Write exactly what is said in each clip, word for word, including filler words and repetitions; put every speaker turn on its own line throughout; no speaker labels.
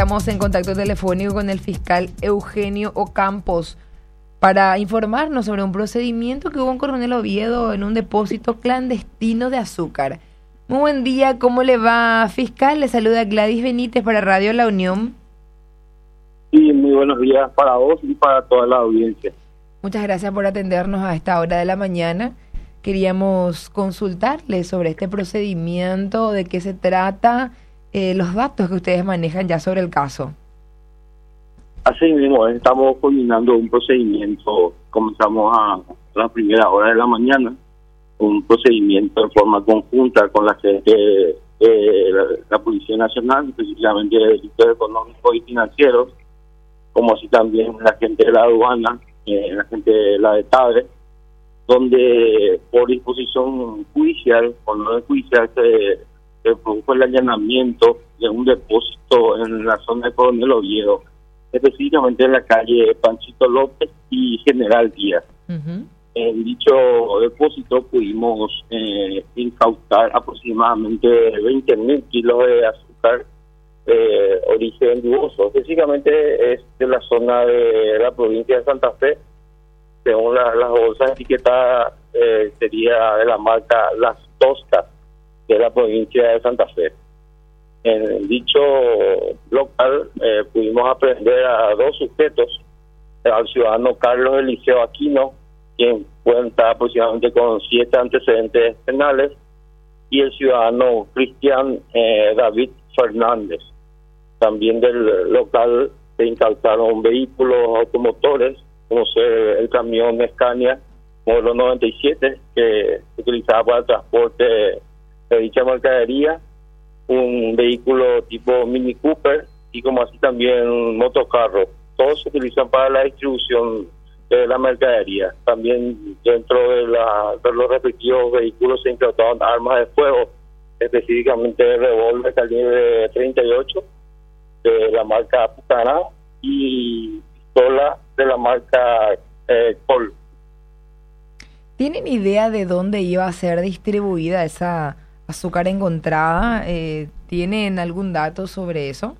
estamos en contacto telefónico con el fiscal Eugenio Ocampos para informarnos sobre un procedimiento que hubo en Coronel Oviedo en un depósito clandestino de azúcar. Muy buen día, ¿cómo le va, fiscal? Le saluda Gladys Benítez para Radio La Unión.
Sí, muy buenos días para vos y para toda la audiencia.
Muchas gracias por atendernos a esta hora de la mañana. Queríamos consultarle sobre este procedimiento, de qué se trata, eh, los datos que ustedes manejan ya sobre el caso.
Así mismo, estamos culminando un procedimiento, comenzamos a la primera hora de la mañana, un procedimiento en forma conjunta con la gente de la, la Policía Nacional, específicamente de delitos económicos y financieros, como así también la gente de la aduana, eh, la gente de la de TADRE, donde por disposición judicial, con orden judicial, se, se produjo el allanamiento de un depósito en la zona de Coronel Oviedo, específicamente en la calle Panchito López y General Díaz. Uh-huh. En dicho depósito pudimos eh, incautar aproximadamente veinte mil kilos de azúcar de origen dudoso. Específicamente es de la zona de la provincia de Santa Fe. Según la, las bolsas etiquetadas, eh, sería de la marca Las Toscas, de la provincia de Santa Fe. En dicho local eh, pudimos aprehender a dos sujetos, al ciudadano Carlos Eliseo Aquino, quien cuenta aproximadamente con siete antecedentes penales, y el ciudadano Cristian eh, David Fernández. También del local se incautaron vehículos automotores, como ser el camión Scania modelo noventa y siete, que se utilizaba para el transporte de dicha mercadería, un vehículo tipo Mini Cooper y como así también un motocarro. Todos se utilizan para la distribución de la mercadería. También dentro de, la, de los respectivos vehículos se incautaron armas de fuego, específicamente revólver calibre treinta y ocho de la marca Pucará y pistola de la marca eh, Col.
¿Tienen idea de dónde iba a ser distribuida esa azúcar encontrada? Eh, ¿Tienen algún dato sobre eso?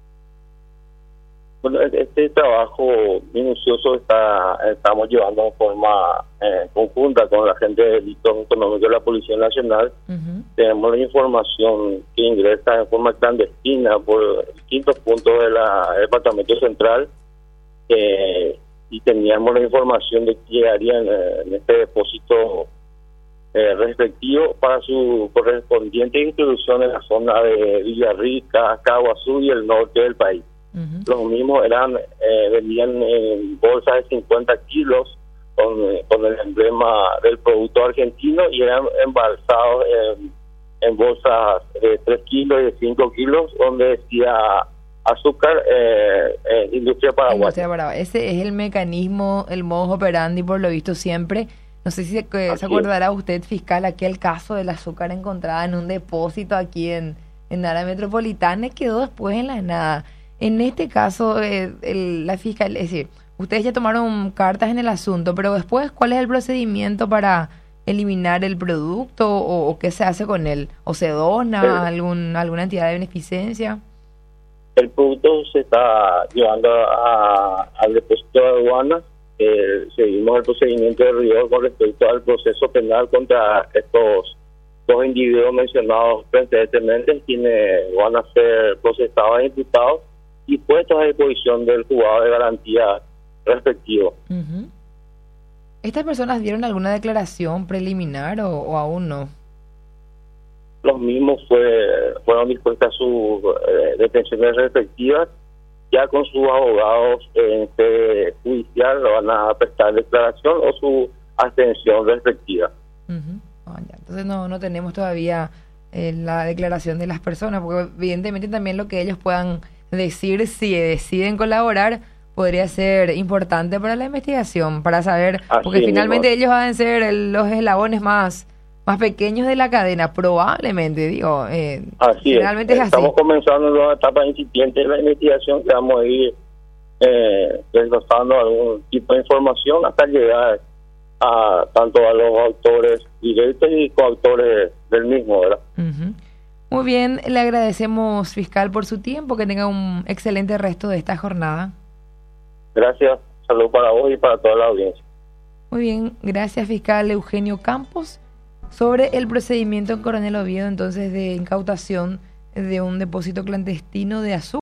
Bueno, este trabajo minucioso está estamos llevando en forma eh, conjunta con la gente de delitos económicos de la Policía Nacional. Uh-huh. Tenemos la información que ingresa en forma clandestina por distintos puntos del Departamento Central, eh, y teníamos la información de que llegaría en, en este depósito eh, respectivo para su correspondiente distribución en la zona de Villarrica, Caguazú y el norte del país. Uh-huh. Los mismos eran eh, venían en bolsas de cincuenta kilos con, con el emblema del producto argentino y eran embalsados en, en bolsas de tres kilos y de cinco kilos donde decía azúcar eh, eh, industria paraguaya. Industria paraguaya.
Ese es el mecanismo, el modus operandi por lo visto siempre. No sé si se, se acordará usted, fiscal, aquel caso del azúcar encontrada en un depósito aquí en, en área metropolitana y quedó después en la nada. En este caso, eh, el, la fiscal, es decir, ustedes ya tomaron cartas en el asunto, pero después, ¿cuál es el procedimiento para eliminar el producto o, o qué se hace con él? ¿O se dona a algún, alguna entidad de beneficencia?
El producto se está llevando a, al depósito de aduanas. Eh, seguimos el procedimiento de rigor con respecto al proceso penal contra estos dos individuos mencionados precedentemente, quienes van a ser procesados e imputados y puestos a disposición del juzgado de garantía respectivo.
Uh-huh. ¿Estas personas dieron alguna declaración preliminar o, o aún no?
Los mismos fue, fueron dispuestas sus eh, detenciones respectivas. Ya con sus abogados en este judicial van a prestar declaración o su abstención respectiva.
Uh-huh. Oh, ya. Entonces no, no tenemos todavía eh, la declaración de las personas, porque evidentemente también lo que ellos puedan decir, si deciden colaborar, podría ser importante para la investigación, para saber, así porque finalmente mismo ellos van a ser el, los eslabones más más pequeños de la cadena, probablemente, digo. Eh,
así realmente es. es así. Estamos comenzando una etapa incipiente de la investigación, que vamos a ir eh, desglosando algún tipo de información hasta llegar a tanto a los autores directos y coautores del mismo, ¿verdad?
Uh-huh. Muy bien, le agradecemos, fiscal, por su tiempo, que tenga un excelente resto de esta jornada.
Gracias, saludos para vos y para toda la audiencia.
Muy bien, gracias, fiscal Eugenio Campos, sobre el procedimiento en Coronel Oviedo, entonces, de incautación de un depósito clandestino de azúcar.